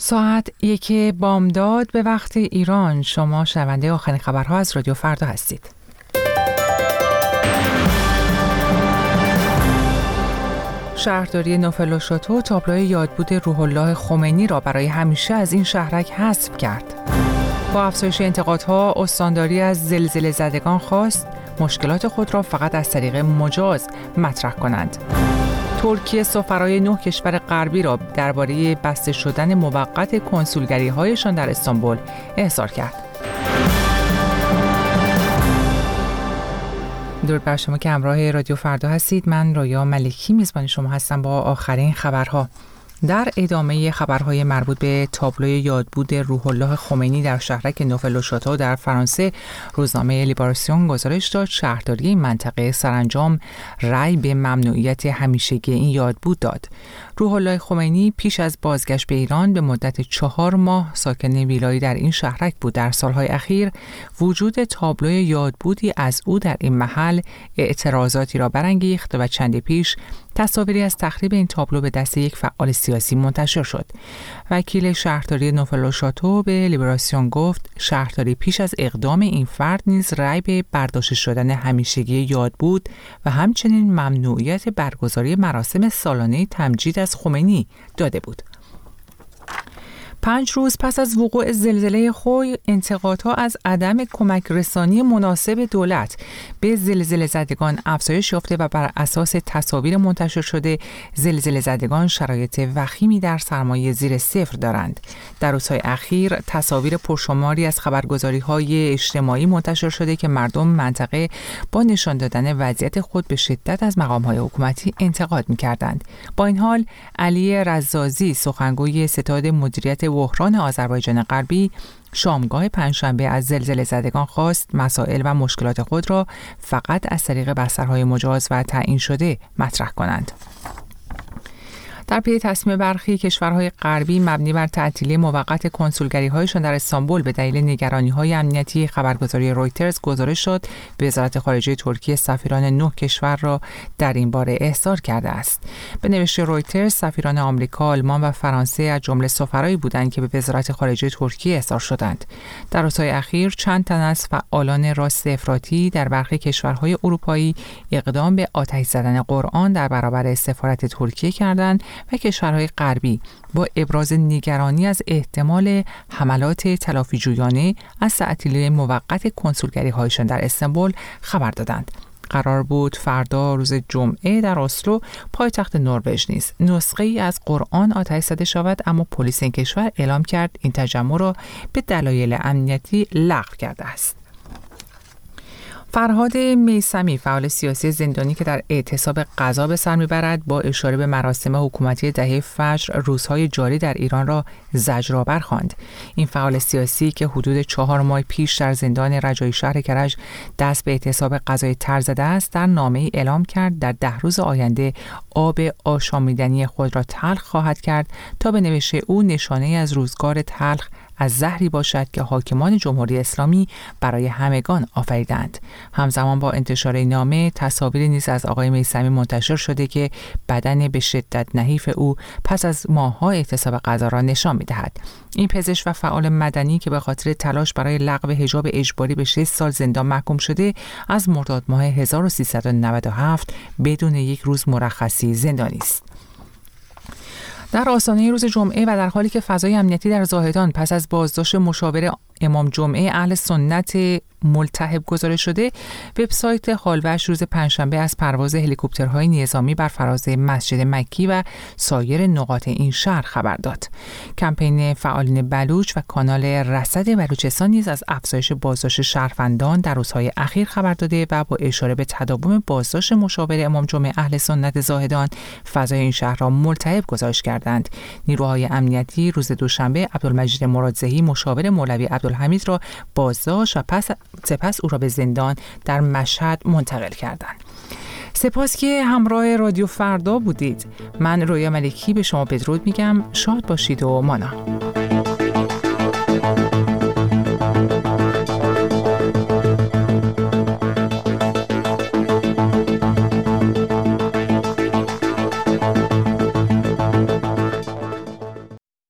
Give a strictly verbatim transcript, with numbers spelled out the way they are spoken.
ساعت یک بامداد به وقت ایران. شما شنونده آخرین خبرها از رادیو فردا هستید. شهرداری نوفل و شاتو تابلوی یادبود روح الله خمینی را برای همیشه از این شهرک حذف کرد. با افزایش انتقادها، استانداری از زلزله زدگان خواست مشکلات خود را فقط از طریق مجاز مطرح کنند. ترکیه سفرای نه کشور غربی را درباره بسته شدن موقت کنسولگری‌هایشان در استانبول احضار کرد. درود بر شما که همراه رادیو فردا هستید. من رویا ملکی میزبان شما هستم با آخرین خبرها. در ادامه خبرهای مربوط به تابلوی یادبود روح الله خمینی در شهرک نوفل و شاتو در فرانسه، روزنامه لیبراسیون گزارش داد شهرداری این منطقه سرانجام رأی به ممنوعیت همیشگی این یادبود داد. روح الله خمینی پیش از بازگشت به ایران به مدت چهار ماه ساکن ویلایی در این شهرک بود. در سالهای اخیر وجود تابلوی یادبودی از او در این محل اعتراضاتی را برانگیخت و چندی پیش تصاویری از تخریب این تابلو به دست یک فعال سیاسی منتشر شد. وکیل شهرداری نوفل و شاتو به لیبراسیون گفت شهرداری پیش از اقدام این فرد نیز رأی به برداشت شدن همیشگی یادبود و همچنین ممنوعیت برگزاری مراسم سالانه تمجید از خمینی داده بود. پنج روز پس از وقوع زلزله خوی، انتقادها از عدم کمک رسانی مناسب دولت به زلزله زدگان افزایش یافته و بر اساس تصاویر منتشر شده زلزله زدگان شرایط وخیمی در سرمایه زیر صفر دارند. در روزهای اخیر تصاویر پرشماری از خبرگزاری‌های اجتماعی منتشر شده که مردم منطقه با نشان دادن وضعیت خود به شدت از مقام‌های حکومتی انتقاد می‌کردند. با این حال علی رزازی، سخنگوی ستاد مدیریت بحران آذربایجان غربی، شامگاه پنجشنبه از زلزله زدگان خواست مسائل و مشکلات خود را فقط از طریق بسترهای مجاز و تعیین شده مطرح کنند. در پی تصمیم برخی کشورهای غربی مبنی بر تعطیلی موقت کنسولگری‌هایشان در استانبول به دلیل نگرانی‌های امنیتی، خبرگزاری رویترز گزارش داد وزارت خارجه ترکیه سفیران نه کشور را در این باره احضار کرده است. به نوشته رویترز، سفیران آمریکا، آلمان و فرانسه از جمله سفرایی بودند که به وزارت خارجه ترکیه احضار شدند. در روزهای اخیر چند تن از فعالان راست افراطی در برخی کشورهای اروپایی اقدام به آتش زدن قرآن در برابر سفارت ترکیه کردند و کشورهای غربی با ابراز نگرانی از احتمال حملات تلافی‌جویانه از تعطیلی موقت کنسولگری‌هایشان در استانبول خبر دادند. قرار بود فردا روز جمعه در اسلو، پایتخت نروژ نیز نسخه‌ای از قرآن آتش زده شود، اما پلیس این کشور اعلام کرد این تجمع را به دلایل امنیتی لغو کرده است. فرهاد میثمی، فعال سیاسی زندانی که در اعتصاب غذا به سر میبرد، با اشاره به مراسم حکومتی دهه فجر روزهای جاری در ایران را زجرآور خواند. این فعال سیاسی که حدود چهار ماه پیش در زندان رجایی شهر کرج دست به اعتصاب غذای تر زده است، در نامه‌ای اعلام کرد در ده روز آینده آب آشامیدنی خود را تلخ خواهد کرد تا به نوشته او نشانه از روزگار تلخ از زهری باشد که حاکمان جمهوری اسلامی برای همگان آفریدند. همزمان با انتشار این نامه تصاویری نیز از آقای میثمی منتشر شده که بدن به شدت نحیف او پس از ماه‌ها اعتصاب غذا را نشان می‌دهد. این پزشک و فعال مدنی که به خاطر تلاش برای لغو حجاب اجباری به شش سال زندان محکوم شده، از مرداد ماه هزار و سیصد و نود و هفت بدون یک روز مرخصی زندانی است. در آستانه روز جمعه و در حالی که فضای امنیتی در زاهدان پس از بازداشت مشاور امام جمعه اهل سنت ملتهب گزارش شده، وبسایت حالوش روز پنجشنبه از پرواز هلیکوپترهای نظامی بر فراز مسجد مکی و سایر نقاط این شهر خبر داد. کمپین فعالین بلوچ و کانال رصد بلوچستان نیز از افزایش بازداشت شهروندان در روزهای اخیر خبر داده و با اشاره به تداوم بازداشت مشاور امام جمعه اهل سنت زاهدان فضای این شهر را ملتهب گزارش کردند. نیروهای امنیتی روز دوشنبه عبدالمجید مرادزهی مشاور مولوی عبدالحمید را بازداشت و پس سپس او را به زندان در مشهد منتقل کردند. سپاس که همراه رادیو فردا بودید. من رویا ملکی به شما بدرود میگم. شاد باشید و مانا.